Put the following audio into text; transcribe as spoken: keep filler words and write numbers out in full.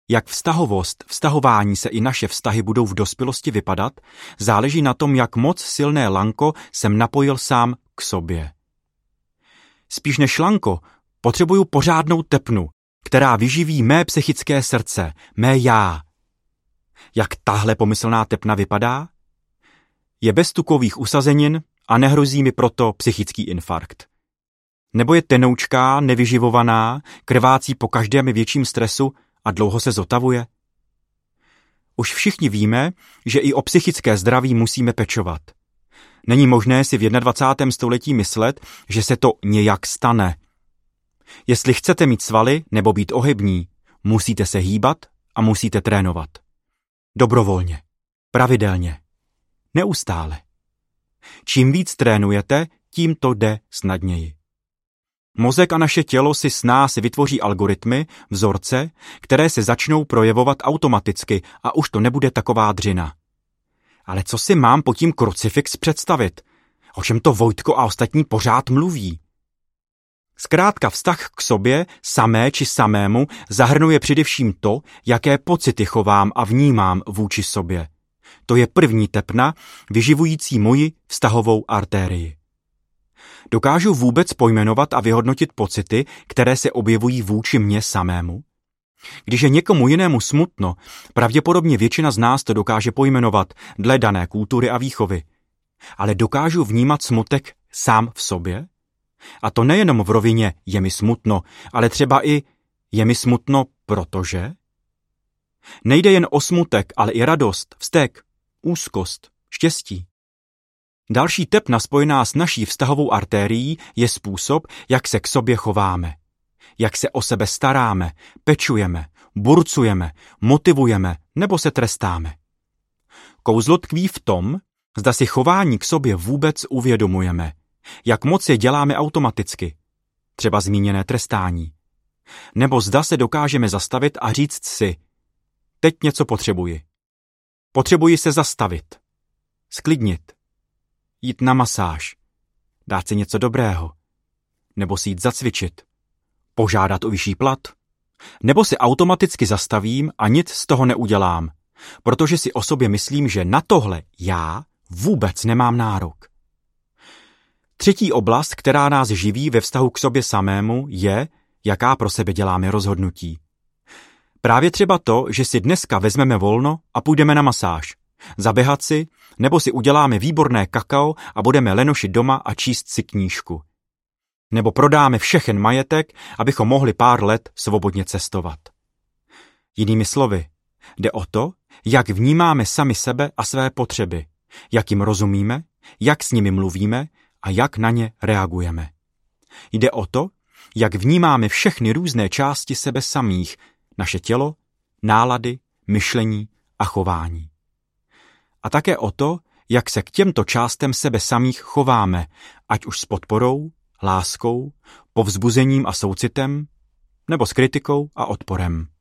Jak vztahovost, vztahování se i naše vztahy budou v dospělosti vypadat, záleží na tom, jak moc silné lanko jsem napojil sám k sobě. Spíš než lanko potřebuju pořádnou tepnu, která vyživí mé psychické srdce, mé já. Jak tahle pomyslná tepna vypadá? Je bez tukových usazenin a nehrozí mi proto psychický infarkt. Nebo je tenoučká, nevyživovaná, krvácí po každém větším stresu a dlouho se zotavuje? Už všichni víme, že i o psychické zdraví musíme pečovat. Není možné si v dvacátém prvním století myslet, že se to nějak stane. Jestli chcete mít svaly nebo být ohybní, musíte se hýbat a musíte trénovat. Dobrovolně, pravidelně, neustále. Čím víc trénujete, tím to jde snadněji. Mozek a naše tělo si s nás vytvoří algoritmy, vzorce, které se začnou projevovat automaticky a už to nebude taková dřina. Ale co si mám pod tím krucifix představit? O čem to Vojtko a ostatní pořád mluví? Zkrátka vztah k sobě, samé či samému, zahrnuje především to, jaké pocity chovám a vnímám vůči sobě. To je první tepna, vyživující moji vztahovou artérii. Dokážu vůbec pojmenovat a vyhodnotit pocity, které se objevují vůči mně samému? Když je někomu jinému smutno, pravděpodobně většina z nás to dokáže pojmenovat dle dané kultury a výchovy. Ale dokážu vnímat smutek sám v sobě? A to nejenom v rovině je mi smutno, ale třeba i je mi smutno, protože? Nejde jen o smutek, ale i radost, vztek, úzkost, štěstí. Další tepna spojená s naší vztahovou artérií je způsob, jak se k sobě chováme. Jak se o sebe staráme, pečujeme, burcujeme, motivujeme nebo se trestáme. Kouzlo tkví v tom, zda si chování k sobě vůbec uvědomujeme, jak moc je děláme automaticky, třeba zmíněné trestání. Nebo zda se dokážeme zastavit a říct si, teď něco potřebuji. Potřebuji se zastavit, sklidnit, jít na masáž, dát si něco dobrého, nebo si jít zacvičit, požádat o vyšší plat, nebo si automaticky zastavím a nic z toho neudělám, protože si o sobě myslím, že na tohle já vůbec nemám nárok. Třetí oblast, která nás živí ve vztahu k sobě samému, je, jaká pro sebe děláme rozhodnutí. Právě třeba to, že si dneska vezmeme volno a půjdeme na masáž, zaběhat si, nebo si uděláme výborné kakao a budeme lenošit doma a číst si knížku. Nebo prodáme všechen majetek, abychom mohli pár let svobodně cestovat. Jinými slovy, jde o to, jak vnímáme sami sebe a své potřeby, jak jim rozumíme, jak s nimi mluvíme a jak na ně reagujeme. Jde o to, jak vnímáme všechny různé části sebe samých, naše tělo, nálady, myšlení a chování. A také o to, jak se k těmto částem sebe samých chováme, ať už s podporou, láskou, povzbuzením a soucitem, nebo s kritikou a odporem.